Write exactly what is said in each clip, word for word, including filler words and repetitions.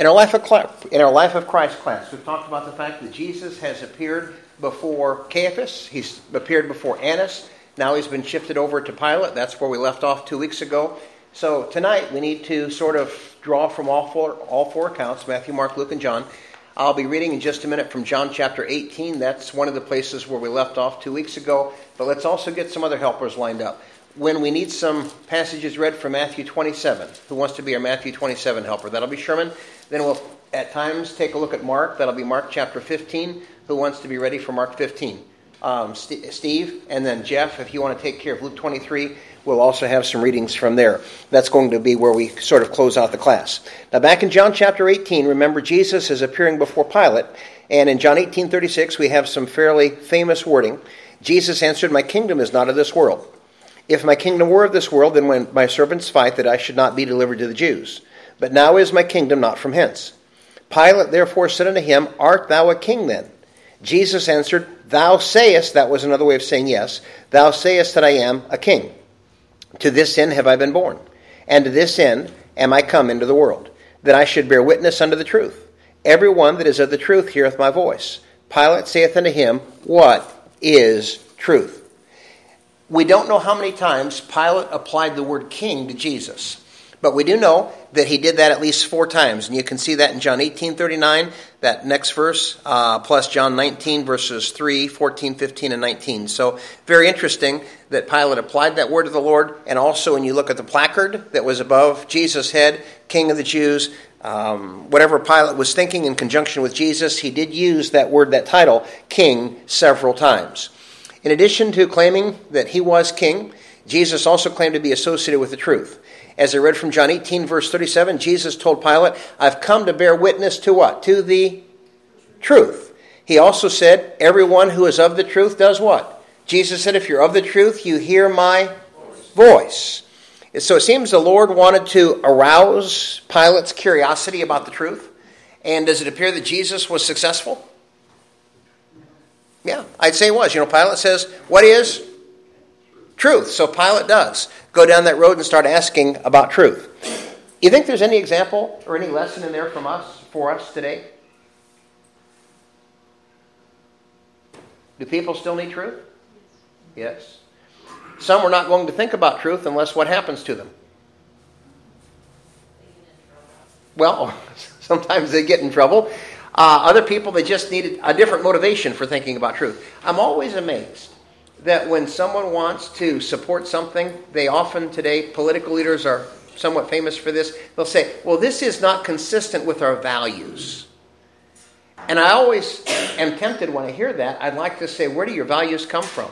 In our life of in our Life of Christ class, we've talked about the fact that Jesus has appeared before Caiaphas. He's appeared before Annas. Now he's been shifted over to Pilate. That's where we left off two weeks ago. So tonight we need to sort of draw from all four all four accounts, Matthew, Mark, Luke, and John. I'll be reading in just a minute from John chapter eighteen. That's one of the places where we left off two weeks ago. But let's also get some other helpers lined up. When we need some passages read from Matthew twenty-seven, who wants to be our Matthew twenty-seven helper? That'll be Sherman. Then we'll at times take a look at Mark. That'll be Mark chapter fifteen. Who wants to be ready for Mark fifteen? Um, St- Steve, and then Jeff, if you want to take care of Luke twenty-three, we'll also have some readings from there. That's going to be where we sort of close out the class. Now back in John chapter eighteen, remember Jesus is appearing before Pilate, and in John eighteen thirty-six we have some fairly famous wording. Jesus answered, "My kingdom is not of this world. If my kingdom were of this world, then when my servants fight, that I should not be delivered to the Jews. But now is my kingdom not from hence." Pilate therefore said unto him, "Art thou a king then?" Jesus answered, "Thou sayest," that was another way of saying yes, "thou sayest that I am a king. To this end have I been born, and to this end am I come into the world, that I should bear witness unto the truth. Every one that is of the truth heareth my voice." Pilate saith unto him, "What is truth?" We don't know how many times Pilate applied the word king to Jesus, but we do know that he did that at least four times, and you can see that in John eighteen thirty-nine, that next verse, uh, plus John nineteen, verses three, fourteen, fifteen, and nineteen. So very interesting that Pilate applied that word to the Lord, and also when you look at the placard that was above Jesus' head, King of the Jews, um, whatever Pilate was thinking in conjunction with Jesus, he did use that word, that title, king, several times. In addition to claiming that he was king, Jesus also claimed to be associated with the truth. As I read from John eighteen, verse thirty-seven, Jesus told Pilate, "I've come to bear witness to what? To the truth." He also said, "Everyone who is of the truth does what?" Jesus said, "If you're of the truth, you hear my voice." So it seems the Lord wanted to arouse Pilate's curiosity about the truth. And does it appear that Jesus was successful? Yeah, I'd say it was. You know, Pilate says, "What is truth?" So Pilate does go down that road and start asking about truth. You think there's any example or any lesson in there from us, for us today? Do people still need truth? Yes. Some are not going to think about truth unless what happens to them? Well, sometimes they get in trouble. Uh, other people, they just needed a different motivation for thinking about truth. I'm always amazed that when someone wants to support something, they often today, political leaders are somewhat famous for this, they'll say, "Well, this is not consistent with our values." And I always am tempted when I hear that. I'd like to say, where do your values come from?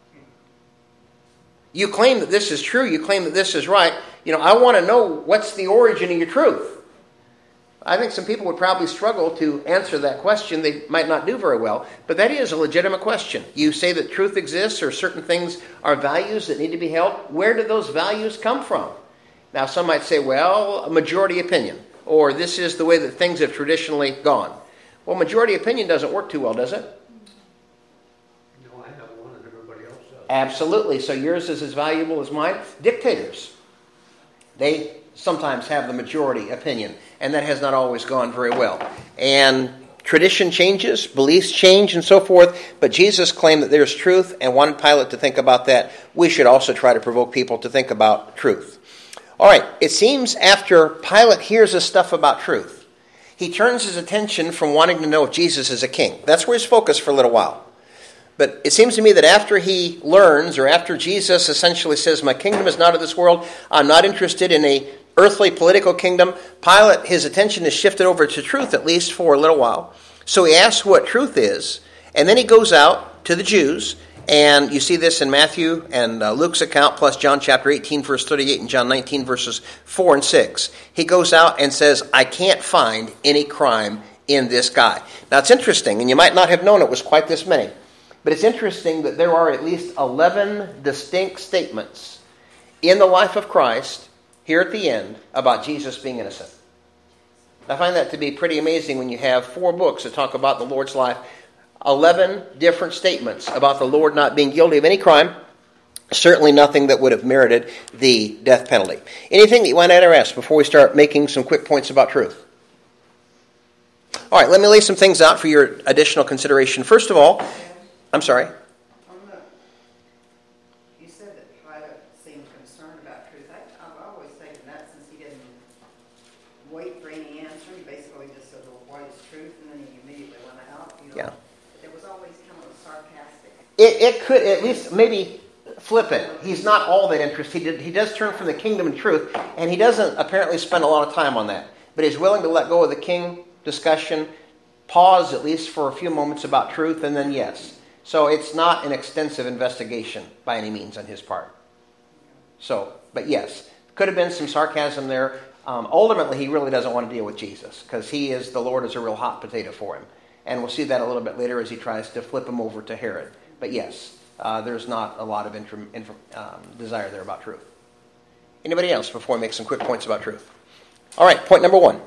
You claim that this is true. You claim that this is right. You know, I want to know what's the origin of your truth. I think some people would probably struggle to answer that question. They might not do very well, but that is a legitimate question. You say that truth exists or certain things are values that need to be held. Where do those values come from? Now, some might say, well, a majority opinion, or this is the way that things have traditionally gone. Well, majority opinion doesn't work too well, does it? No, I have one and everybody else does. Absolutely. So yours is as valuable as mine. Dictators, they sometimes have the majority opinion, and that has not always gone very well. And tradition changes, beliefs change, and so forth, but Jesus claimed that there's truth and wanted Pilate to think about that. We should also try to provoke people to think about truth. All right, it seems after Pilate hears this stuff about truth, he turns his attention from wanting to know if Jesus is a king. That's where he's focused for a little while. But it seems to me that after he learns, or after Jesus essentially says, "My kingdom is not of this world, I'm not interested in a earthly political kingdom," Pilate, his attention is shifted over to truth, at least for a little while. So he asks what truth is, and then he goes out to the Jews, and you see this in Matthew and uh, Luke's account, plus John chapter eighteen, verse thirty-eight, and John nineteen, verses four and six. He goes out and says, "I can't find any crime in this guy." Now it's interesting, and you might not have known it was quite this many, but it's interesting that there are at least eleven distinct statements in the life of Christ here at the end about Jesus being innocent. I find that to be pretty amazing when you have four books that talk about the Lord's life. Eleven different statements about the Lord not being guilty of any crime. Certainly nothing that would have merited the death penalty. Anything that you want to add or ask before we start making some quick points about truth? All right, let me lay some things out for your additional consideration. First of all, I'm sorry. On the, you said that Pilate seemed concerned about truth. I, I've always taken that since he didn't wait for any answer. He basically just said, well, what is truth? And then he immediately went out. You know? Yeah. But there was always kind of a sarcastic. It, it could at least maybe flip it. He's not all that interested. He, did, he does turn from the kingdom and truth, and he doesn't apparently spend a lot of time on that. But he's willing to let go of the king discussion, pause at least for a few moments about truth, and then yes. So it's not an extensive investigation by any means on his part. So, but yes, could have been some sarcasm there. Um, ultimately, he really doesn't want to deal with Jesus because he is, the Lord is a real hot potato for him. And we'll see that a little bit later as he tries to flip him over to Herod. But yes, uh, there's not a lot of inter- inter- um, desire there about truth. Anybody else before we make some quick points about truth? All right, point number one.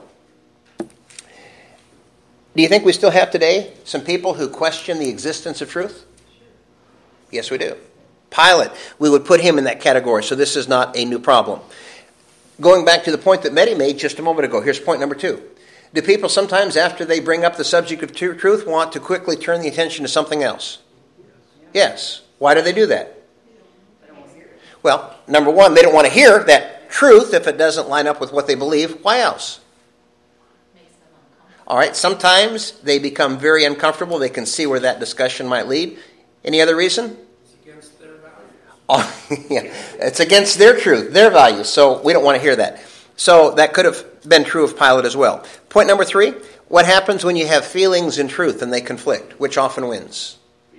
Do you think we still have today some people who question the existence of truth? Yes, we do. Pilate, we would put him in that category, so this is not a new problem. Going back to the point that Mehdi made just a moment ago, here's point number two. Do people sometimes, after they bring up the subject of tr- truth, want to quickly turn the attention to something else? Yes. Why do they do that? Well, number one, they don't want to hear that truth if it doesn't line up with what they believe. Why else? All right, sometimes they become very uncomfortable. They can see where that discussion might lead. Any other reason? It's against their values. Oh, yeah, it's against their truth, their values, so we don't want to hear that. So that could have been true of Pilate as well. Point number three, what happens when you have feelings and truth and they conflict? Which often wins?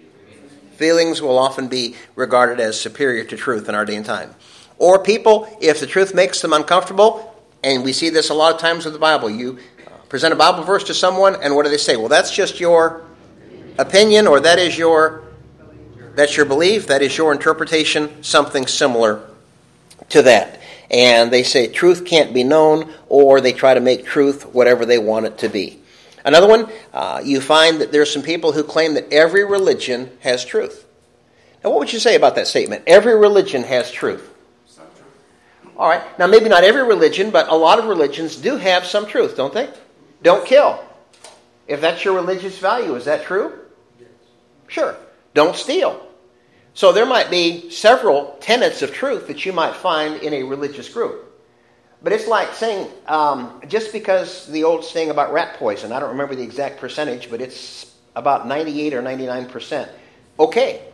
Feelings will often be regarded as superior to truth in our day and time. Or people, if the truth makes them uncomfortable, and we see this a lot of times with the Bible, you present a Bible verse to someone, and what do they say? Well, that's just your opinion, or that is your, that's your belief, that is your interpretation, something similar to that. And they say truth can't be known, or they try to make truth whatever they want it to be. Another one, uh, you find that there's some people who claim that every religion has truth. Now, what would you say about that statement? Every religion has truth. Some truth. All right. Now, maybe not every religion, but a lot of religions do have some truth, don't they? Don't kill. If that's your religious value, is that true? Yes. Sure. Don't steal. So there might be several tenets of truth that you might find in a religious group. But it's like saying, um, just because the old saying about rat poison, I don't remember the exact percentage, but it's about ninety-eight or ninety-nine percent. Okay.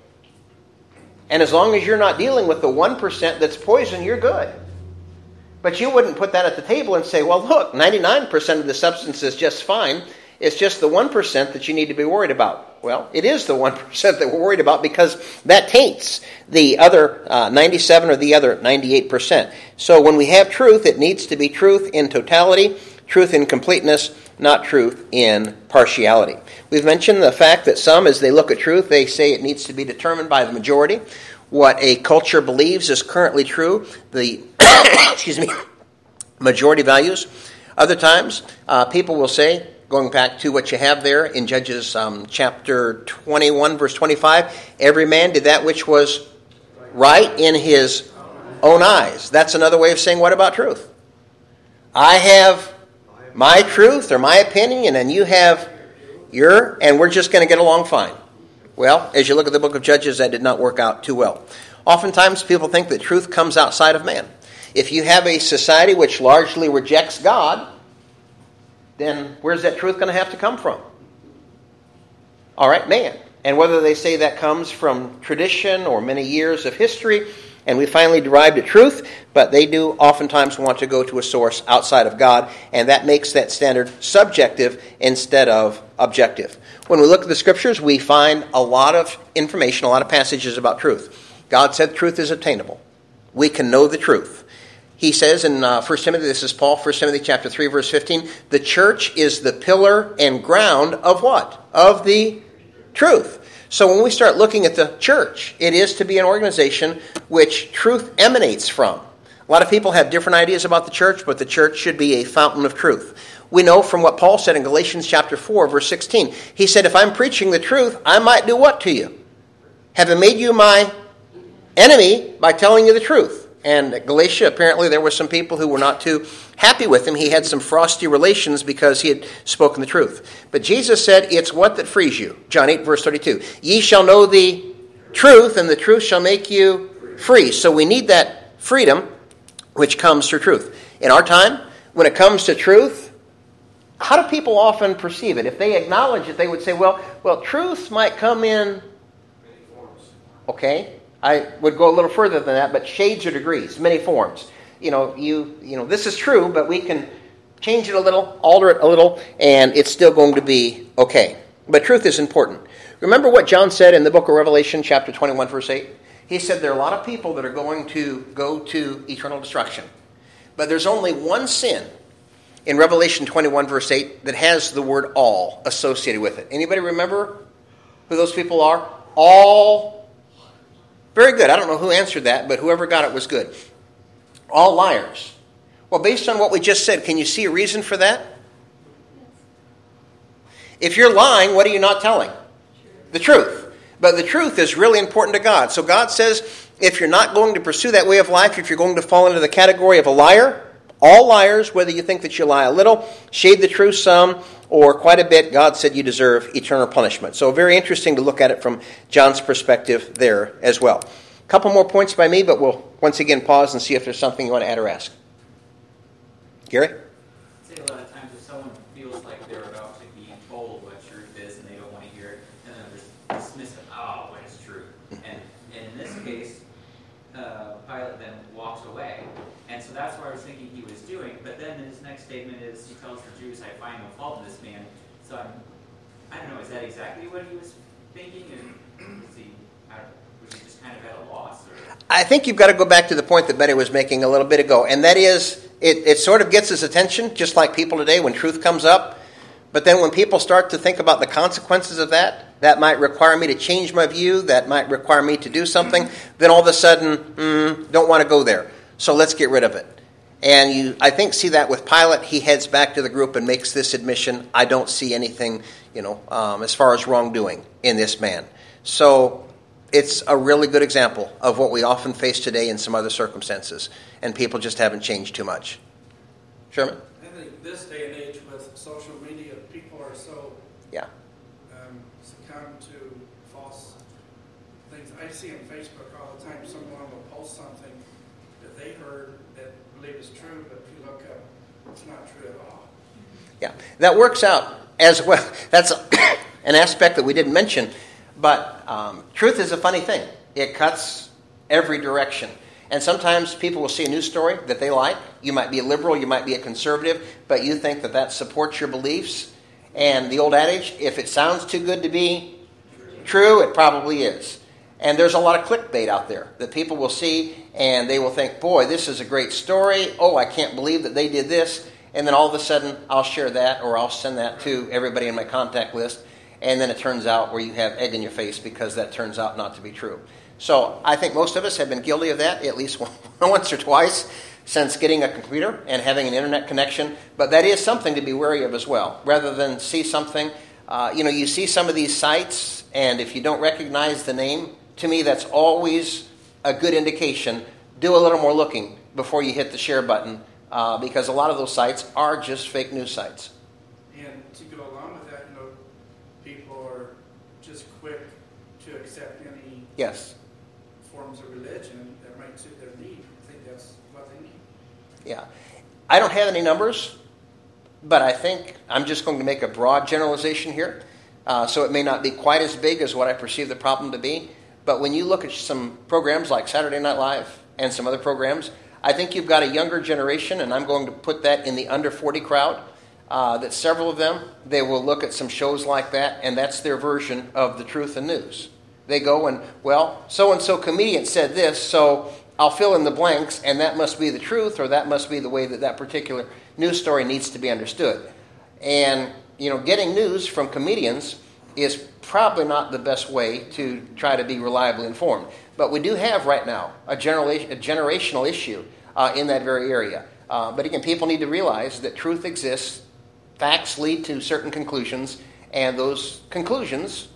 And as long as you're not dealing with the one percent that's poison, you're good. But you wouldn't put that at the table and say, well, look, ninety-nine percent of the substance is just fine. It's just the one percent that you need to be worried about. Well, it is the one percent that we're worried about because that taints the other uh, ninety-seven or the other ninety-eight percent. So when we have truth, it needs to be truth in totality, truth in completeness, not truth in partiality. We've mentioned the fact that some, as they look at truth, they say it needs to be determined by the majority. What a culture believes is currently true. The excuse me, majority values. Other times, uh, people will say, going back to what you have there in Judges um, chapter twenty-one, verse twenty-five, every man did that which was right in his own eyes. That's another way of saying, what about truth? I have my truth or my opinion, and you have your, and we're just going to get along fine. Well, as you look at the book of Judges, that did not work out too well. Oftentimes, people think that truth comes outside of man. If you have a society which largely rejects God, then where's that truth going to have to come from? All right, man. And whether they say that comes from tradition or many years of history, and we finally derived a truth, but they do oftentimes want to go to a source outside of God, and that makes that standard subjective instead of objective. When we look at the Scriptures, we find a lot of information, a lot of passages about truth. God said truth is obtainable. We can know the truth. He says in uh, First Timothy, this is Paul, First Timothy chapter three, verse fifteen, the church is the pillar and ground of what? Of the truth. So when we start looking at the church, it is to be an organization which truth emanates from. A lot of people have different ideas about the church, but the church should be a fountain of truth. We know from what Paul said in Galatians chapter four, verse sixteen. He said, if I'm preaching the truth, I might do what to you? Have I made you my enemy by telling you the truth? And at Galatia, apparently there were some people who were not too happy with him. He had some frosty relations because he had spoken the truth. But Jesus said, it's what that frees you. John eight, verse thirty-two. Ye shall know the truth, and the truth shall make you free. So we need that freedom, which comes through truth. In our time, when it comes to truth, how do people often perceive it? If they acknowledge it, they would say, well, well, truth might come in many forms. Okay. I would go a little further than that, but shades or degrees, many forms. You know, you you know, this is true, but we can change it a little, alter it a little, and it's still going to be okay. But truth is important. Remember what John said in the book of Revelation, chapter twenty-one, verse eight? He said there are a lot of people that are going to go to eternal destruction. But there's only one sin in Revelation twenty-one, verse eight, that has the word all associated with it. Anybody remember who those people are? All. Very good. I don't know who answered that, but whoever got it was good. All liars. Well, based on what we just said, can you see a reason for that? If you're lying, what are you not telling? The truth. But the truth is really important to God. So God says, if you're not going to pursue that way of life, if you're going to fall into the category of a liar, all liars, whether you think that you lie a little, shade the truth some, or quite a bit, God said you deserve eternal punishment. So very interesting to look at it from John's perspective there as well. A couple more points by me, but we'll once again pause and see if there's something you want to add or ask. Gary? I'd say a lot of times if someone feels like they're about to be told what truth is and they don't want to hear it, and then they're just dismissive, oh, what is truth? And, and in this case, uh, Pilate then walks away. And so that's what I was thinking he was doing. But then his next statement is, he tells the Jews, I find no fault in this man. So I'm, I don't know, is that exactly what he was thinking? And was he, I don't, was he just kind of at a loss? Or? I think you've got to go back to the point that Betty was making a little bit ago. And that is, it, it sort of gets his attention, just like people today when truth comes up. But then when people start to think about the consequences of that, that might require me to change my view, that might require me to do something, then all of a sudden, mm, don't want to go there. So let's get rid of it. And you, I think, see that with Pilate. He heads back to the group and makes this admission. I don't see anything, you know, um, as far as wrongdoing in this man. So it's a really good example of what we often face today in some other circumstances. And people just haven't changed too much. Sherman? I think this day and age with social media, people are so yeah. um, succumb to false things. I see on Facebook all the time someone will post something that they heard that believe is true, but if you look up, it's not true at all. Yeah, that works out as well. That's an aspect that we didn't mention, but um, truth is a funny thing. It cuts every direction. And sometimes people will see a news story that they like. You might be a liberal, you might be a conservative, but you think that that supports your beliefs. And the old adage, if it sounds too good to be true, it probably is. And there's a lot of clickbait out there that people will see and they will think, boy, this is a great story. Oh, I can't believe that they did this. And then all of a sudden, I'll share that or I'll send that to everybody in my contact list. And then it turns out where you have egg in your face because that turns out not to be true. So I think most of us have been guilty of that at least once or twice since getting a computer and having an internet connection. But that is something to be wary of as well. Rather than see something, uh, you know, you see some of these sites, and if you don't recognize the name, to me that's always a good indication. Do a little more looking before you hit the share button, uh, because a lot of those sites are just fake news sites. And to go along with that, you know, people are just quick to accept any Yes. forms of religion that might suit their need. I think that's what they need. Yeah. I don't have any numbers, but I think I'm just going to make a broad generalization here. Uh, so it may not be quite as big as what I perceive the problem to be. But when you look at some programs like Saturday Night Live and some other programs, I think you've got a younger generation, and I'm going to put that in the under forty crowd, uh, that several of them, they will look at some shows like that, and that's their version of the truth and news. They go and, well, so-and-so comedian said this, so I'll fill in the blanks, and that must be the truth, or that must be the way that that particular news story needs to be understood. And, you know, getting news from comedians is probably not the best way to try to be reliably informed. But we do have right now a, genera- a generational issue uh, in that very area. Uh, but again, people need to realize that truth exists, facts lead to certain conclusions, and those conclusions,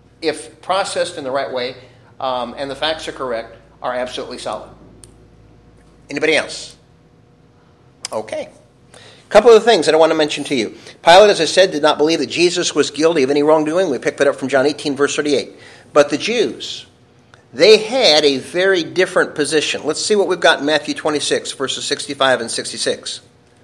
if processed in the right way um, and the facts are correct, are absolutely solid. Anybody else? Okay. A couple of things that I want to mention to you. Pilate, as I said, did not believe that Jesus was guilty of any wrongdoing. We picked that up from John eighteen, verse thirty-eight. But the Jews, they had a very different position. Let's see what we've got in Matthew twenty-six, verses sixty-five and sixty-six.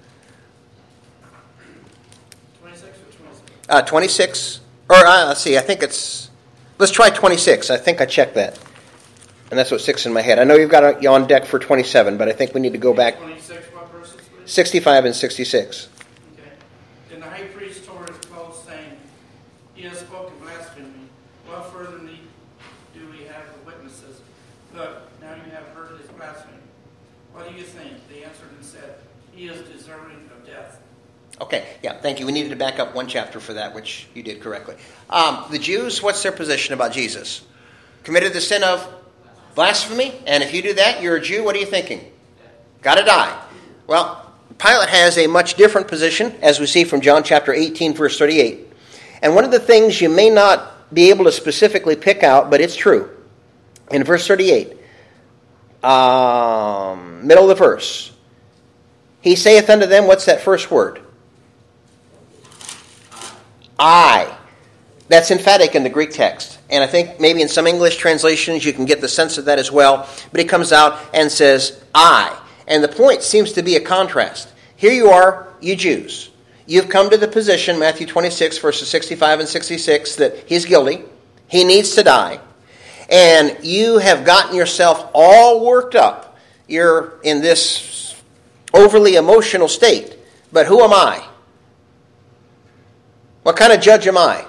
twenty-six or twenty-six? Uh, twenty-six, or uh, let's see, I think it's, let's try twenty-six. I think I checked that. And that's what six in my head. I know you've got it on deck for twenty-seven, but I think we need to go back. twenty-six, what verses, please? sixty-five and sixty-six. Okay. Then the high priest tore his clothes, saying, He has spoken blasphemy. What further need do we have of witnesses? Look, now you have heard his blasphemy. What do you think? They answered and said, He is deserving of death. Okay, yeah, thank you. We needed to back up one chapter for that, which you did correctly. Um, the Jews, what's their position about Jesus? Committed the sin of blasphemy, and if you do that, you're a Jew. What are you thinking? Got to die. Well, Pilate has a much different position, as we see from John chapter eighteen, verse thirty-eight. And one of the things you may not be able to specifically pick out, but it's true. In verse thirty-eight, um, middle of the verse, he saith unto them, what's that first word? I. That's emphatic in the Greek text. And I think maybe in some English translations you can get the sense of that as well. But he comes out and says, I. And the point seems to be a contrast. Here you are, you Jews. You've come to the position, Matthew twenty-six, verses sixty-five and sixty-six, that he's guilty. He needs to die. And you have gotten yourself all worked up. You're in this overly emotional state. But who am I? What kind of judge am I?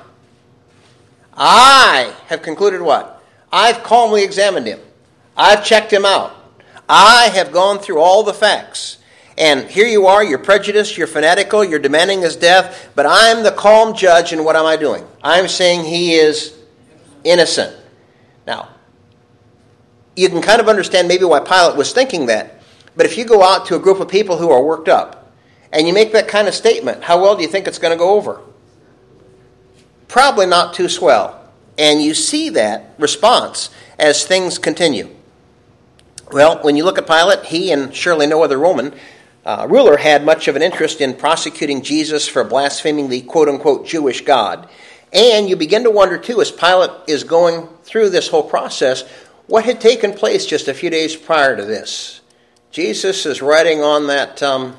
I have concluded what? I've calmly examined him. I've checked him out. I have gone through all the facts. And here you are, you're prejudiced, you're fanatical, you're demanding his death, but I'm the calm judge, and what am I doing? I'm saying he is innocent. Now, you can kind of understand maybe why Pilate was thinking that, but if you go out to a group of people who are worked up, and you make that kind of statement, how well do you think it's going to go over? Probably not too swell. And you see that response as things continue. Well, when you look at Pilate, he and surely no other Roman uh, ruler had much of an interest in prosecuting Jesus for blaspheming the quote-unquote Jewish God. And you begin to wonder, too, as Pilate is going through this whole process, what had taken place just a few days prior to this. Jesus is riding on that um,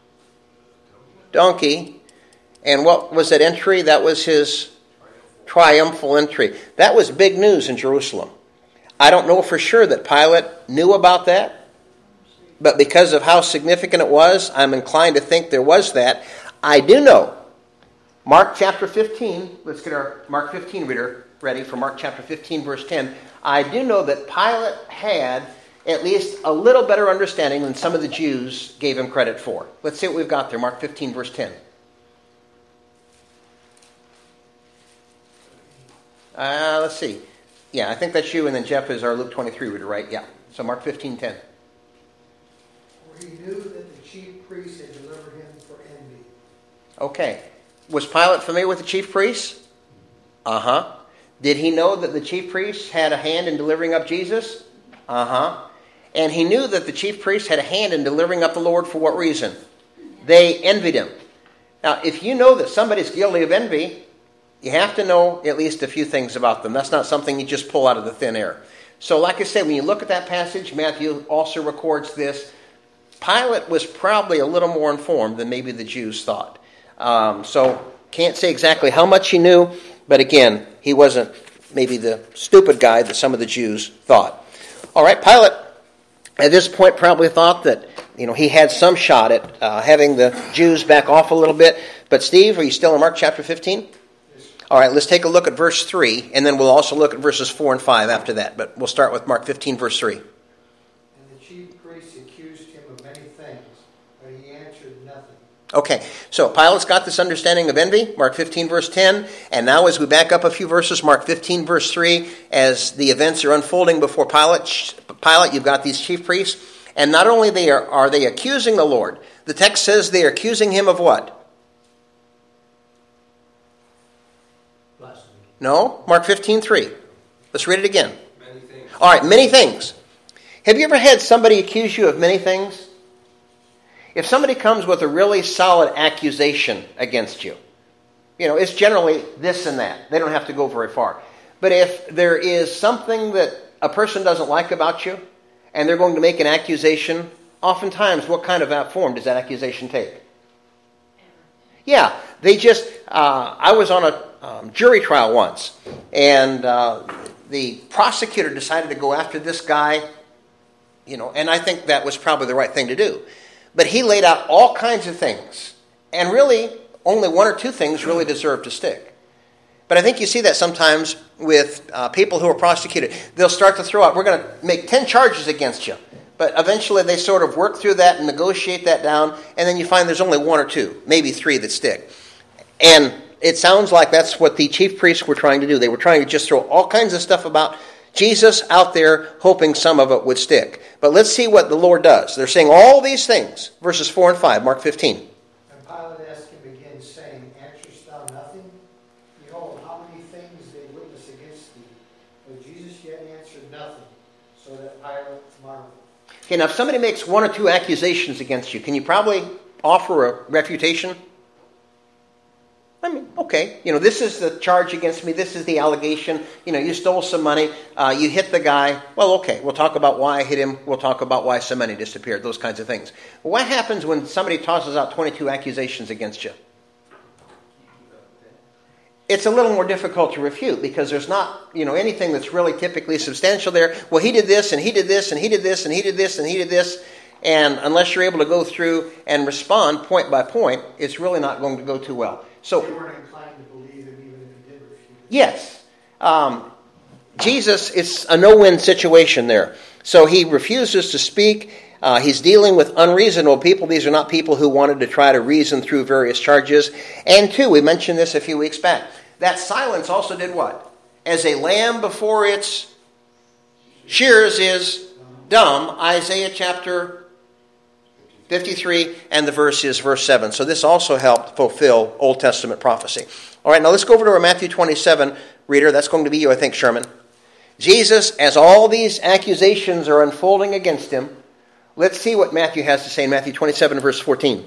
donkey, and what was that entry? That was his triumphal entry. That was big news in Jerusalem. I don't know for sure that Pilate knew about that, but because of how significant it was, I'm inclined to think there was that. I do know, Mark chapter fifteen, let's get our Mark fifteen reader ready for Mark chapter fifteen, verse ten. I do know that Pilate had at least a little better understanding than some of the Jews gave him credit for. Let's see what we've got there, Mark fifteen, verse ten. Uh, let's see. Yeah, I think that's you, and then Jeff is our Luke twenty-three reader, right? Yeah. So Mark fifteen ten. For he knew that the chief priests had delivered him for envy. Okay. Was Pilate familiar with the chief priests? Uh-huh. Did he know that the chief priests had a hand in delivering up Jesus? Uh-huh. And he knew that the chief priests had a hand in delivering up the Lord for what reason? They envied him. Now, if you know that somebody's guilty of envy, you have to know at least a few things about them. That's not something you just pull out of the thin air. So like I said, when you look at that passage, Matthew also records this. Pilate was probably a little more informed than maybe the Jews thought. Um, so can't say exactly how much he knew, but again, he wasn't maybe the stupid guy that some of the Jews thought. All right, Pilate at this point probably thought that you know he had some shot at uh, having the Jews back off a little bit. But Steve, are you still in Mark chapter fifteen? All right, let's take a look at verse three, and then we'll also look at verses four and five after that. But we'll start with Mark fifteen, verse three. And the chief priests accused him of many things, but he answered nothing. Okay, so Pilate's got this understanding of envy, Mark fifteen, verse ten. And now as we back up a few verses, Mark fifteen, verse three, as the events are unfolding before Pilate, Pilate, you've got these chief priests. And not only they are, are they accusing the Lord, the text says they are accusing him of what? No, Mark fifteen, three. Let's read it again. Many things. All right, many things. Have you ever had somebody accuse you of many things? If somebody comes with a really solid accusation against you, you know, it's generally this and that. They don't have to go very far. But if there is something that a person doesn't like about you, and they're going to make an accusation, oftentimes, what kind of form does that accusation take? Yeah, they just, uh, I was on a um, jury trial once, and uh, the prosecutor decided to go after this guy, you know, and I think that was probably the right thing to do. But he laid out all kinds of things, and really, only one or two things really deserve to stick. But I think you see that sometimes with uh, people who are prosecuted. They'll start to throw out, we're going to make ten charges against you. But eventually they sort of work through that and negotiate that down, and then you find there's only one or two, maybe three that stick. And it sounds like that's what the chief priests were trying to do. They were trying to just throw all kinds of stuff about Jesus out there, hoping some of it would stick. But let's see what the Lord does. They're saying all these things, verses four and five, Mark fifteen. And Pilate asked him again, saying, Answerest thou nothing? Behold, how many things they witness against thee. But Jesus yet answered nothing, so that Pilate marveled. Okay, now if somebody makes one or two accusations against you, can you probably offer a refutation? I mean, okay, you know, this is the charge against me. This is the allegation. You know, you stole some money. Uh, you hit the guy. Well, okay, we'll talk about why I hit him. We'll talk about why some money disappeared, those kinds of things. But what happens when somebody tosses out twenty-two accusations against you? It's a little more difficult to refute because there's not, you know, anything that's really typically substantial there. Well, he did this, and he did this, and he did this, and he did this, and he did this. And unless you're able to go through and respond point by point, it's really not going to go too well. So they weren't inclined to believe him even if he did refute. Yes. Um, Jesus, it's a no-win situation there. So he refuses to speak. Uh, he's dealing with unreasonable people. These are not people who wanted to try to reason through various charges. And two, we mentioned this a few weeks back. That silence also did what? As a lamb before its shears is dumb. Isaiah chapter fifty-three, and the verse is verse seven. So this also helped fulfill Old Testament prophecy. All right, now let's go over to our Matthew twenty-seven reader. That's going to be you, I think, Sherman. Jesus, as all these accusations are unfolding against him, let's see what Matthew has to say in Matthew twenty-seven, verse fourteen.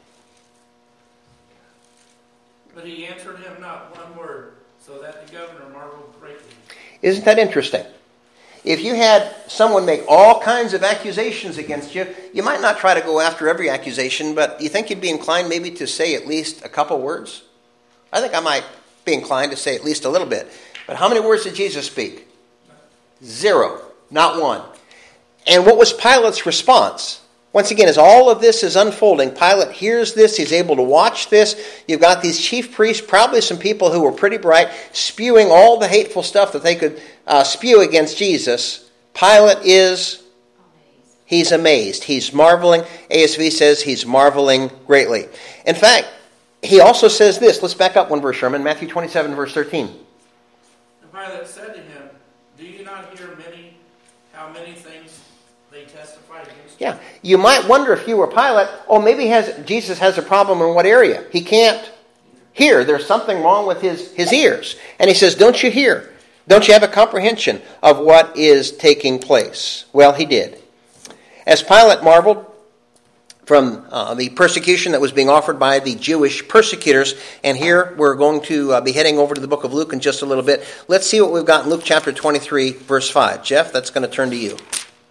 But he answered him not one word, so that the governor marveled greatly. Isn't that interesting? If you had someone make all kinds of accusations against you, you might not try to go after every accusation, but you think you'd be inclined maybe to say at least a couple words? I think I might be inclined to say at least a little bit. But how many words did Jesus speak? Zero. Not one. And what was Pilate's response? Once again, as all of this is unfolding, Pilate hears this. He's able to watch this. You've got these chief priests, probably some people who were pretty bright, spewing all the hateful stuff that they could uh, spew against Jesus. Pilate is, he's amazed. He's marveling. A S V says he's marveling greatly. In fact, he also says this. Let's back up one verse, Sherman. Matthew twenty-seven, verse thirteen. And Pilate said to him, Do you not hear many, how many things they testify against you? Yeah, you might wonder if you were Pilate, oh, maybe has Jesus has a problem in what area? He can't hear. There's something wrong with his, his ears. And he says, don't you hear? Don't you have a comprehension of what is taking place? Well, he did. As Pilate marveled from uh, the persecution that was being offered by the Jewish persecutors, and here we're going to uh, be heading over to the book of Luke in just a little bit. Let's see what we've got in Luke chapter twenty-three, verse five. Jeff, that's going to turn to you.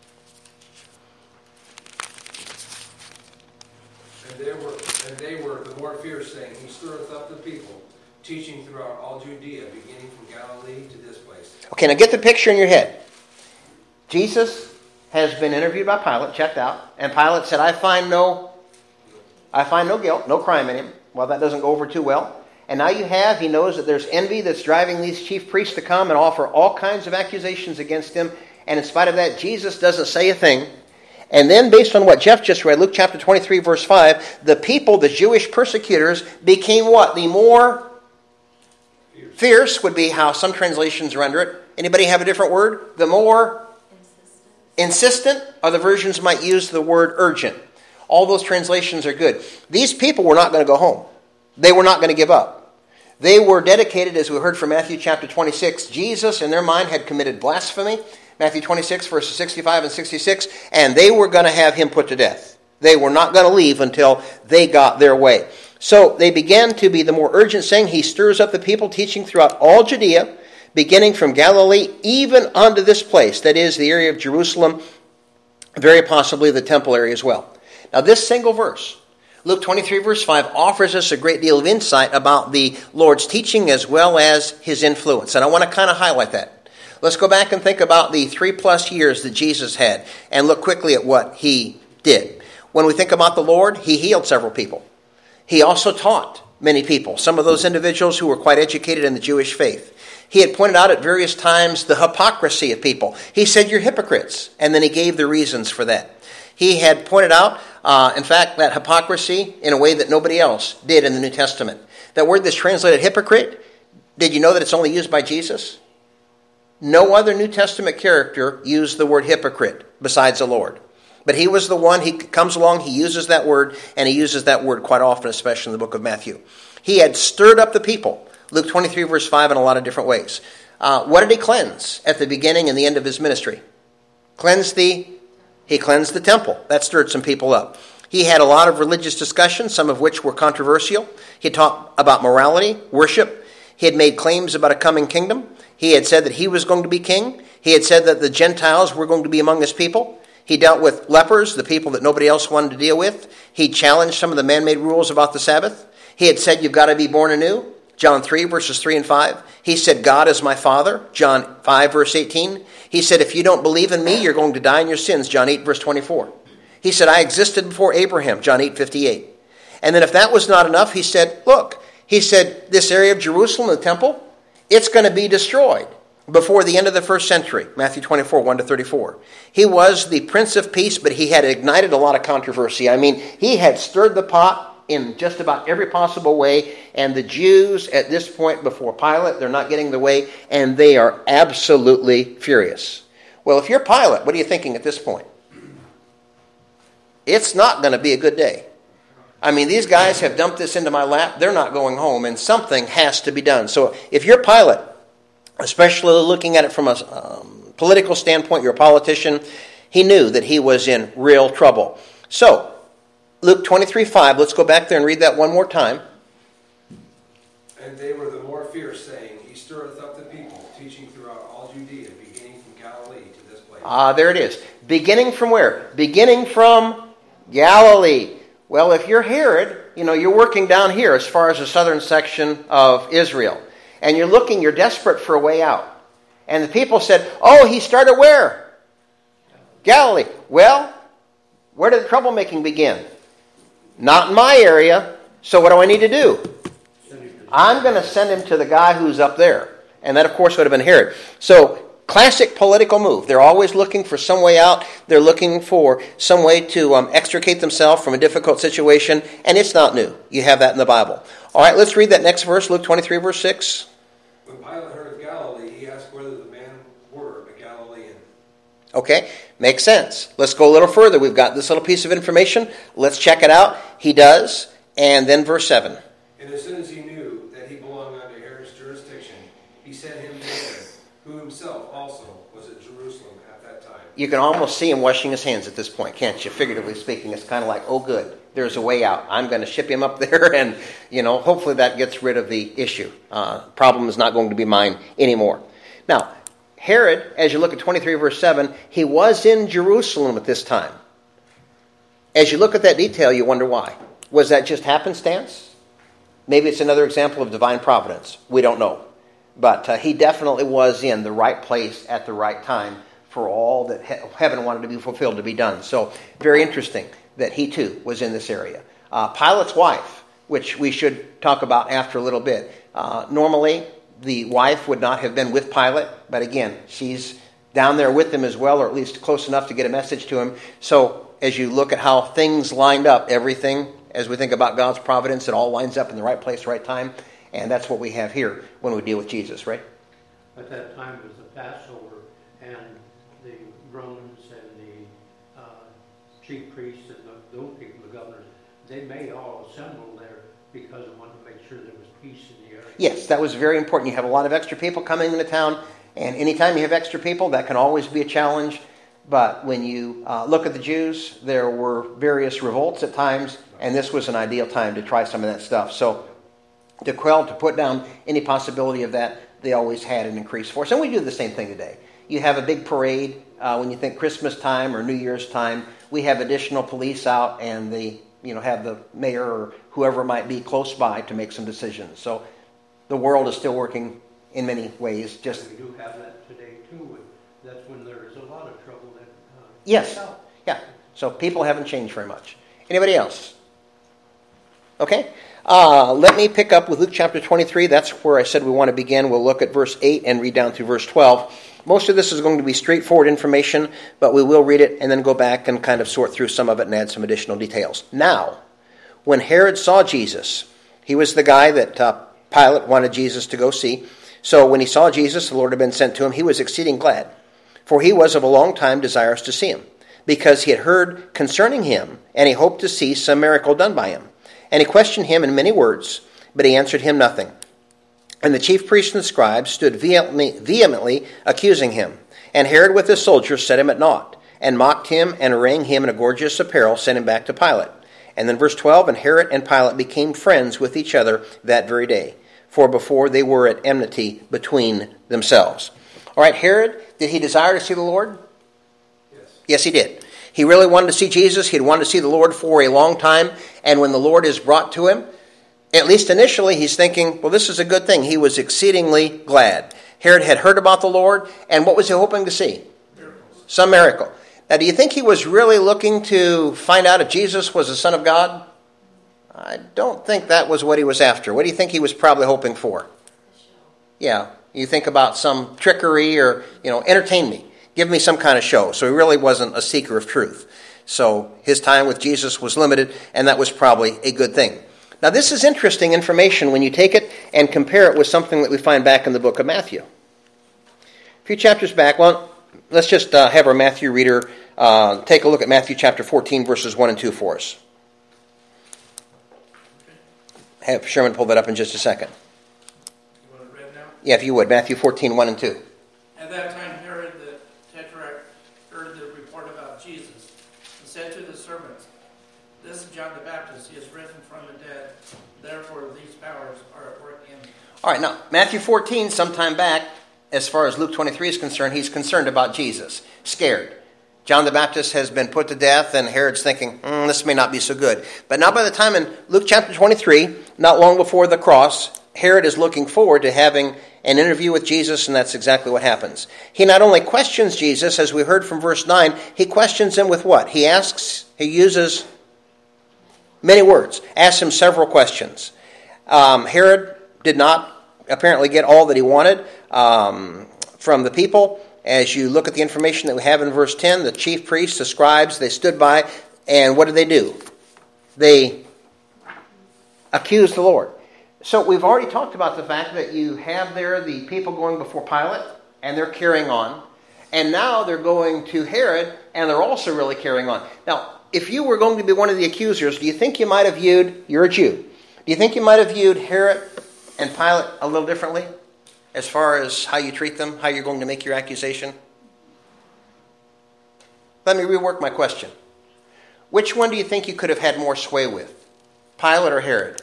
Saying, He stirreth up the people, teaching throughout all Judea, beginning from Galilee to this place. Okay, now get the picture in your head. Jesus has been interviewed by Pilate, checked out, and Pilate said, I find no, I find no guilt, no crime in him. Well, that doesn't go over too well. And now you have, he knows that there's envy that's driving these chief priests to come and offer all kinds of accusations against him. And in spite of that, Jesus doesn't say a thing. And then, based on what Jeff just read, Luke chapter twenty-three, verse five, the people, the Jewish persecutors, became what? The more fierce, fierce would be how some translations render it. Anybody have a different word? The more insistent, insistent, or the versions might use the word urgent. All those translations are good. These people were not going to go home. They were not going to give up. They were dedicated, as we heard from Matthew chapter twenty-six. Jesus, in their mind, had committed blasphemy. Matthew twenty-six, verses sixty-five and sixty-six, and they were going to have him put to death. They were not going to leave until they got their way. So they began to be the more urgent, saying, he stirs up the people, teaching throughout all Judea, beginning from Galilee, even unto this place, that is, the area of Jerusalem, very possibly the temple area as well. Now this single verse, Luke twenty-three, verse five, offers us a great deal of insight about the Lord's teaching as well as his influence. And I want to kind of highlight that. Let's go back and think about the three plus years that Jesus had and look quickly at what he did. When we think about the Lord, he healed several people. He also taught many people, some of those individuals who were quite educated in the Jewish faith. He had pointed out at various times the hypocrisy of people. He said, you're hypocrites. And then he gave the reasons for that. He had pointed out, uh, in fact, that hypocrisy in a way that nobody else did in the New Testament. That word that's translated hypocrite, did you know that it's only used by Jesus? No other New Testament character used the word hypocrite besides the Lord. But he was the one, he comes along, he uses that word, and he uses that word quite often, especially in the book of Matthew. He had stirred up the people. Luke twenty-three, verse five, in a lot of different ways. Uh, what did he cleanse at the beginning and the end of his ministry? Cleanse the, he cleansed the temple. That stirred some people up. He had a lot of religious discussions, some of which were controversial. He talked about morality, worship. He had made claims about a coming kingdom. He had said that he was going to be king. He had said that the Gentiles were going to be among his people. He dealt with lepers, the people that nobody else wanted to deal with. He challenged some of the man-made rules about the Sabbath. He had said, you've got to be born anew. John three, verses three and five. He said, God is my Father. John five, verse eighteen. He said, if you don't believe in me, you're going to die in your sins. John eight, verse twenty-four. He said, I existed before Abraham. John eight, fifty-eight. And then if that was not enough, he said, look, he said, this area of Jerusalem, the temple, it's going to be destroyed before the end of the first century. Matthew twenty-four, one to thirty-four. He was the Prince of Peace, but he had ignited a lot of controversy. I mean, he had stirred the pot in just about every possible way, and the Jews at this point before Pilate, they're not getting the way, and they are absolutely furious. Well, if you're Pilate, what are you thinking at this point? It's not going to be a good day. I mean, these guys have dumped this into my lap. They're not going home, and something has to be done. So if you're Pilate, especially looking at it from a um, political standpoint, you're a politician, he knew that he was in real trouble. So, Luke twenty-three, five, let's go back there and read that one more time. And they were the more fierce, saying, he stirreth up the people, teaching throughout all Judea, beginning from Galilee to this place. Ah, there it is. Beginning from where? Beginning from Galilee. Well, if you're Herod, you know, you're working down here as far as the southern section of Israel. And you're looking, you're desperate for a way out. And the people said, oh, he started where? Galilee. Well, where did the troublemaking begin? Not in my area. So what do I need to do? I'm going to send him to the guy who's up there. And that, of course, would have been Herod. So, classic political move. They're always looking for some way out. They're looking for some way to um, extricate themselves from a difficult situation. And it's not new. You have that in the Bible. All right, let's read that next verse, Luke twenty-three, verse six. When Pilate heard of Galilee, he asked whether the man were a Galilean. Okay, makes sense. Let's go a little further. We've got this little piece of information. Let's check it out. He does. And then verse seven. And as soon as he knew that he belonged under Herod's jurisdiction, he sent him to Herod, who himself also was at Jerusalem at that time. You can almost see him washing his hands at this point, can't you? Figuratively speaking, it's kind of like, oh good, there's a way out. I'm going to ship him up there, and, you know, hopefully that gets rid of the issue. Uh, problem is not going to be mine anymore. Now, Herod, as you look at twenty-three, verse seven, he was in Jerusalem at this time. As you look at that detail, you wonder why. Was that just happenstance? Maybe it's another example of divine providence. We don't know. But uh, he definitely was in the right place at the right time for all that he- heaven wanted to be fulfilled, to be done. So, very interesting that he too was in this area. Uh, Pilate's wife, which we should talk about after a little bit. Uh, normally, the wife would not have been with Pilate, but again, she's down there with him as well, or at least close enough to get a message to him. So, as you look at how things lined up, everything, as we think about God's providence, it all lines up in the right place, right time. And that's what we have here when we deal with Jesus, right? At that time it was the Passover, and the Romans and the uh, chief priests and the, those people, the governors, they may all assemble there because they wanted to make sure there was peace in the area. Yes, that was very important. You have a lot of extra people coming into town, And anytime you have extra people, that can always be a challenge. But when you uh, look at the Jews, there were various revolts at times, and this was an ideal time to try some of that stuff. So to quell, to put down any possibility of that, they always had an increased force. And we do the same thing today. You have a big parade uh, when you think Christmas time or New Year's time. We have additional police out, and they, you know, have the mayor or whoever it might be close by to make some decisions. So the world is still working in many ways. Just we do have that today too. That's when there is a lot of trouble. That uh, yes, yeah. So people haven't changed very much. Anybody else? Okay. Uh, let me pick up with Luke chapter twenty-three. That's where I said we want to begin. We'll look at verse eight and read down through verse twelve. Most of this is going to be straightforward information, but we will read it and then go back and kind of sort through some of it and add some additional details. Now, when Herod saw Jesus, he was the guy that uh, Pilate wanted Jesus to go see. So when he saw Jesus, the Lord had been sent to him, he was exceeding glad, for he was of a long time desirous to see him, because he had heard concerning him, and he hoped to see some miracle done by him. And he questioned him in many words, but he answered him nothing. And the chief priests and the scribes stood vehemently, vehemently accusing him. And Herod with his soldiers set him at naught, and mocked him, and arraying him in a gorgeous apparel, sent him back to Pilate. And then verse twelve, and Herod and Pilate became friends with each other that very day, for before they were at enmity between themselves. All right, Herod, did he desire to see the Lord? Yes. Yes, he did. He really wanted to see Jesus. He'd wanted to see the Lord for a long time. And when the Lord is brought to him, at least initially, he's thinking, well, this is a good thing. He was exceedingly glad. Herod had heard about the Lord, and what was he hoping to see? Miracles. Some miracle. Now, do you think he was really looking to find out if Jesus was the Son of God? I don't think that was what he was after. What do you think he was probably hoping for? Yeah, you think about some trickery or, you know, entertain me. Give me some kind of show. So he really wasn't a seeker of truth. So his time with Jesus was limited, and that was probably a good thing. Now, this is interesting information when you take it and compare it with something that we find back in the book of Matthew. A few chapters back, well, let's just uh, have our Matthew reader uh, take a look at Matthew chapter fourteen, verses one and two for us. Have Sherman pull that up in just a second. You want it read now? Yeah, if you would. Matthew fourteen, one and two. At that time Herod the Tetrarch heard the report about Jesus, and said to the servants, "This is John the Baptist. He is risen from the dead. Therefore these powers are at work in him." All right, now, Matthew fourteen, sometime back, as far as Luke twenty-three is concerned, he's concerned about Jesus, scared. John the Baptist has been put to death, and Herod's thinking, mm, this may not be so good. But now by the time in Luke chapter twenty-three, not long before the cross, Herod is looking forward to having an interview with Jesus, and that's exactly what happens. He not only questions Jesus, as we heard from verse nine, he questions him with what? He asks, he uses many words, asks him several questions. Um, Herod did not apparently get all that he wanted um, from the people. As you look at the information that we have in verse ten, the chief priests, the scribes, they stood by, and what did they do? They accused the Lord. So we've already talked about the fact that you have there the people going before Pilate, and they're carrying on. And now they're going to Herod, and they're also really carrying on. Now, if you were going to be one of the accusers, do you think you might have viewed, you're a Jew, do you think you might have viewed Herod and Pilate a little differently as far as how you treat them, how you're going to make your accusation? Let me rework my question. Which one do you think you could have had more sway with, Pilate or Herod?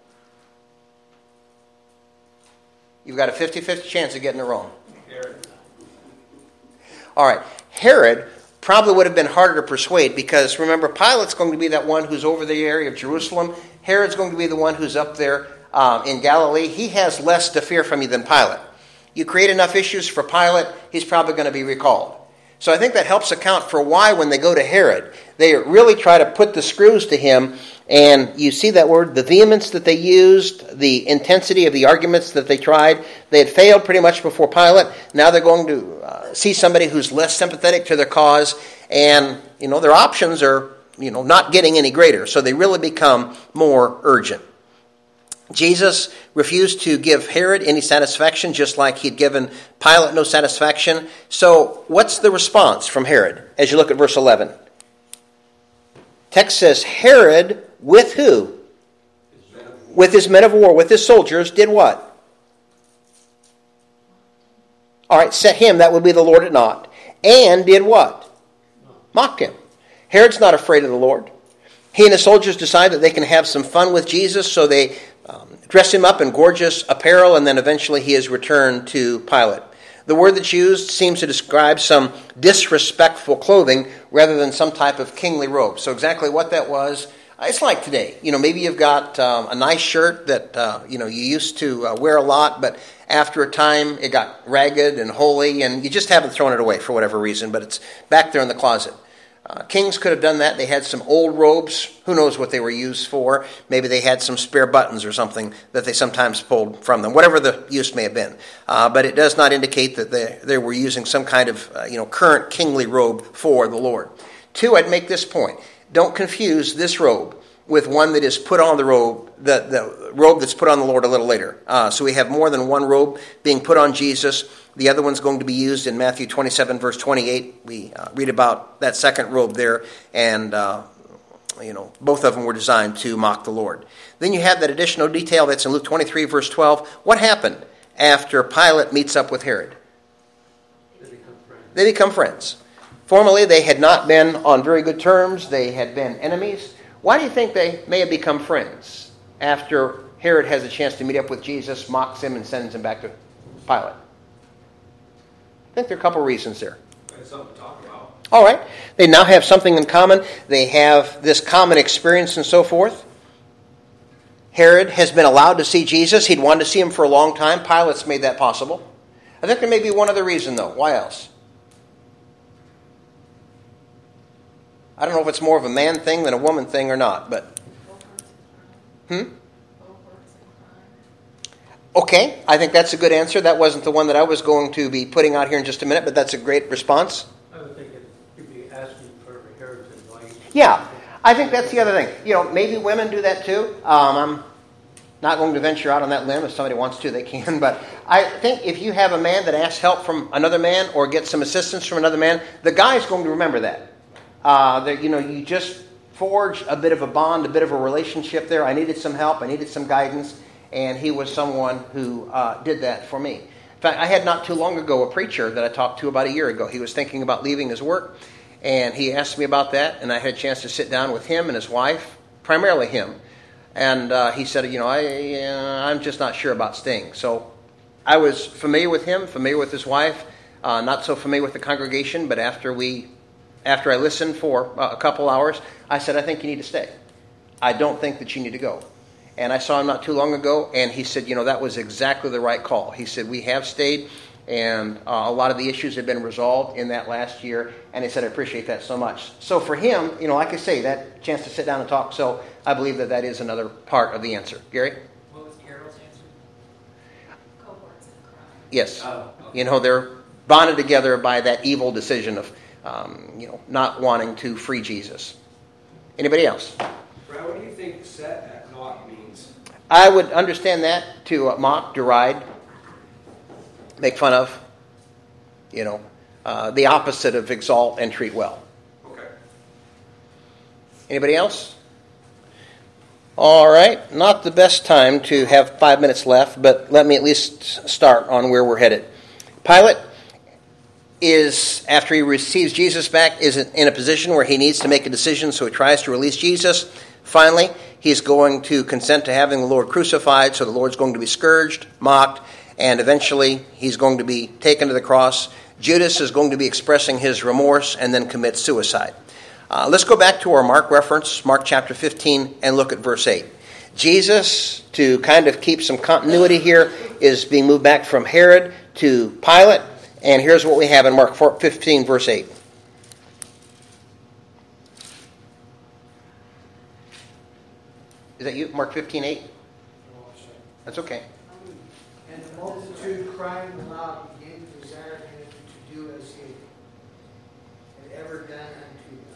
You've got a fifty-fifty chance of getting it wrong. Herod. All right. Herod probably would have been harder to persuade because, remember, Pilate's going to be that one who's over the area of Jerusalem. Herod's going to be the one who's up there um, in Galilee. He has less to fear from you than Pilate. You create enough issues for Pilate, he's probably going to be recalled. So I think that helps account for why when they go to Herod, they really try to put the screws to him. And you see that word, the vehemence that they used, the intensity of the arguments that they tried. They had failed pretty much before Pilate. Now they're going to uh, see somebody who's less sympathetic to their cause. And, you know, their options are, you know, not getting any greater. So they really become more urgent. Jesus refused to give Herod any satisfaction, just like he'd given Pilate no satisfaction. So what's the response from Herod as you look at verse eleven? Text says, Herod, with who? With his men of war, with his soldiers, did what? All right, set him, that would be the Lord at naught. And did what? Mocked him. Herod's not afraid of the Lord. He and his soldiers decide that they can have some fun with Jesus, so they um, dress him up in gorgeous apparel, and then eventually he is returned to Pilate. The word that's used seems to describe some disrespectful clothing rather than some type of kingly robe. So exactly what that was, it's like today. You know, maybe you've got um, a nice shirt that, uh, you know, you used to uh, wear a lot, but after a time it got ragged and holey, and you just haven't thrown it away for whatever reason, but it's back there in the closet. Uh, kings could have done that. They had some old robes. Who knows what they were used for? Maybe they had some spare buttons or something that they sometimes pulled from them, whatever the use may have been. Uh, but it does not indicate that they, they were using some kind of uh, you know current kingly robe for the Lord. Two, I'd make this point. Don't confuse this robe with one that is put on the robe, the, the robe that's put on the Lord a little later. Uh, so we have more than one robe being put on Jesus. The other one's going to be used in Matthew twenty-seven, verse twenty-eight. We uh, read about that second robe there, and uh, you know both of them were designed to mock the Lord. Then you have that additional detail that's in Luke twenty-three, verse twelve. What happened after Pilate meets up with Herod? They become friends. They become friends. Formerly, they had not been on very good terms. They had been enemies. Why do you think they may have become friends after Herod has a chance to meet up with Jesus, mocks him, and sends him back to Pilate? I think there are a couple reasons there. That's something to talk about. All right. They now have something in common. They have this common experience and so forth. Herod has been allowed to see Jesus. He'd wanted to see him for a long time. Pilate's made that possible. I think there may be one other reason, though. Why else? I don't know if it's more of a man thing than a woman thing or not, but... Hmm? Okay, I think that's a good answer. That wasn't the one that I was going to be putting out here in just a minute, but that's a great response. I would think it, you'd be asking for Herod's advice. Yeah, I think that's the other thing. You know, maybe women do that too. Um, I'm not going to venture out on that limb. If somebody wants to, they can. But I think if you have a man that asks help from another man or gets some assistance from another man, the guy's going to remember that. Uh, that you know, you just forged a bit of a bond, a bit of a relationship there. I needed some help. I needed some guidance. And he was someone who uh, did that for me. In fact, I had not too long ago a preacher that I talked to about a year ago. He was thinking about leaving his work, and he asked me about that, and I had a chance to sit down with him and his wife, primarily him. And uh, he said, you know, I, uh, I'm just not sure about staying. So I was familiar with him, familiar with his wife, uh, not so familiar with the congregation, but after we, after I listened for uh, a couple hours, I said, I think you need to stay. I don't think that you need to go. And I saw him not too long ago, and he said, you know, that was exactly the right call. He said, we have stayed, and uh, a lot of the issues have been resolved in that last year, and he said, I appreciate that so much. So for him, you know, like I say, that chance to sit down and talk, so I believe that that is another part of the answer. Gary? What was Carol's answer? Cohorts and crime. Yes. Oh, okay. You know, they're bonded together by that evil decision of, um, you know, not wanting to free Jesus. Anybody else? Brad, what do you think set at naught means? I would understand that to uh, mock, deride, make fun of, you know, uh, the opposite of exalt and treat well. Okay. Anybody else? All right, not the best time to have five minutes left, but let me at least start on where we're headed. Pilate is, after he receives Jesus back, is in a position where he needs to make a decision, so he tries to release Jesus. Finally, he's going to consent to having the Lord crucified, so the Lord's going to be scourged, mocked, and eventually he's going to be taken to the cross. Judas is going to be expressing his remorse and then commit suicide. Uh, let's go back to our Mark reference, Mark chapter fifteen, and look at verse eight. Jesus, to kind of keep some continuity here, is being moved back from Herod to Pilate, and here's what we have in Mark fifteen, verse eight. Is that you? Mark fifteen, eight? That's okay. And the multitude crying aloud began to desire him to do as he had ever done unto them.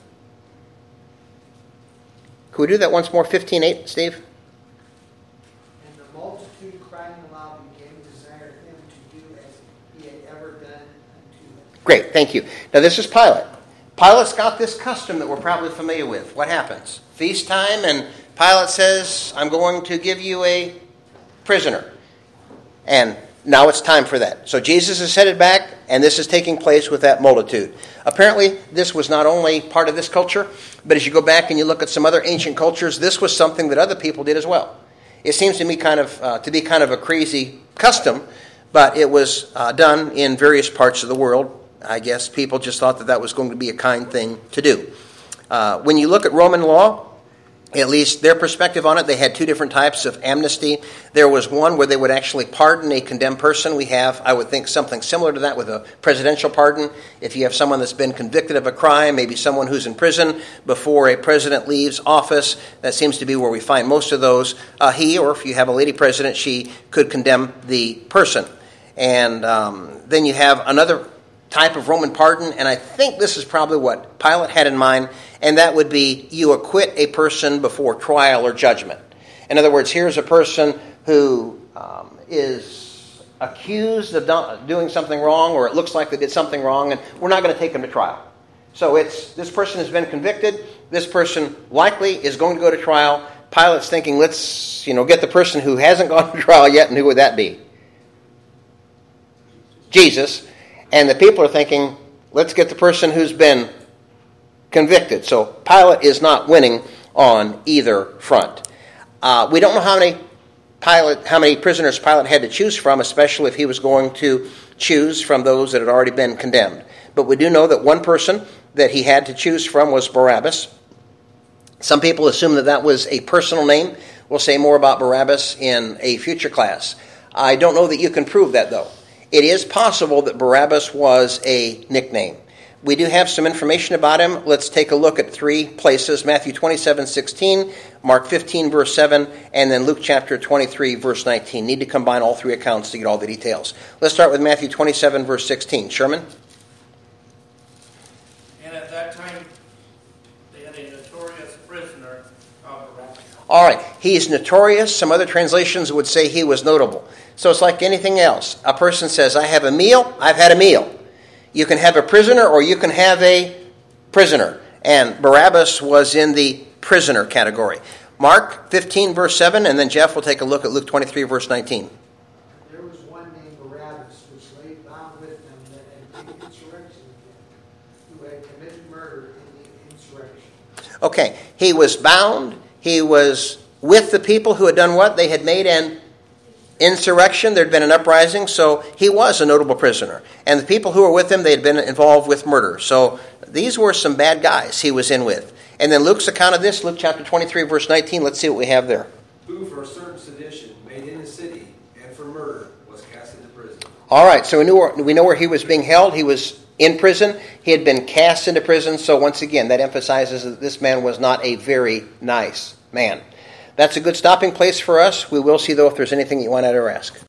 Can we do that once more? fifteen, eight, Steve? And the multitude crying aloud began to desire him to do as he had ever done unto them. Great, thank you. Now this is Pilate. Pilate's got this custom that we're probably familiar with. What happens? Feast time, and Pilate says, I'm going to give you a prisoner. And Now it's time for that. So Jesus is headed back, and this is taking place with that multitude. Apparently, this was not only part of this culture, but as you go back and you look at some other ancient cultures, this was something that other people did as well. It seems to me kind of uh, to be kind of a crazy custom, but it was uh, done in various parts of the world. I guess people just thought that that was going to be a kind thing to do. Uh, when you look at Roman law, at least their perspective on it, they had two different types of amnesty. There was one where they would actually pardon a condemned person. We have, I would think, something similar to that with a presidential pardon. If you have someone that's been convicted of a crime, maybe someone who's in prison before a president leaves office, that seems to be where we find most of those. Uh, he, or if you have a lady president, she could condemn the person. And um, then you have another type of Roman pardon, and I think this is probably what Pilate had in mind, and that would be you acquit a person before trial or judgment. In other words, here's a person who um, is accused of do- doing something wrong, or it looks like they did something wrong, and we're not going to take them to trial. So it's this person has been convicted, this person likely is going to go to trial. Pilate's thinking, let's you know get the person who hasn't gone to trial yet, and who would that be? Jesus. And the people are thinking, let's get the person who's been convicted. So Pilate is not winning on either front. Uh, we don't know how many Pilate, how many prisoners Pilate had to choose from, especially if he was going to choose from those that had already been condemned. But we do know that one person that he had to choose from was Barabbas. Some people assume that that was a personal name. We'll say more about Barabbas in a future class. I don't know that you can prove that, though. It is possible that Barabbas was a nickname. We do have some information about him. Let's take a look at three places. Matthew twenty-seven sixteen, Mark fifteen, verse seven, and then Luke chapter twenty-three, verse nineteen. Need to combine all three accounts to get all the details. Let's start with Matthew twenty-seven, verse sixteen. Sherman? And at that time, they had a notorious prisoner called Barabbas. All right. He's notorious. Some other translations would say he was notable. So it's like anything else. A person says, I have a meal, I've had a meal. You can have a prisoner or you can have a prisoner. And Barabbas was in the prisoner category. Mark fifteen, verse seven, and then Jeff will take a look at Luke twenty-three, verse nineteen. There was one named Barabbas, which lay bound with them that had made insurrection again, who had committed murder in the insurrection. Okay, he was bound. He was with the people who had done what? They had made an insurrection. There had been an uprising, so he was a notable prisoner. And the people who were with him, they had been involved with murder. So these were some bad guys he was in with. And then Luke's account of this, Luke chapter twenty-three, verse nineteen, let's see what we have there. Who for a certain sedition made in the city and for murder was cast into prison. All right, so we, knew where, we know where he was being held. He was in prison. He had been cast into prison. So once again, that emphasizes that this man was not a very nice man. That's a good stopping place for us. We will see, though, if there's anything you want to ask.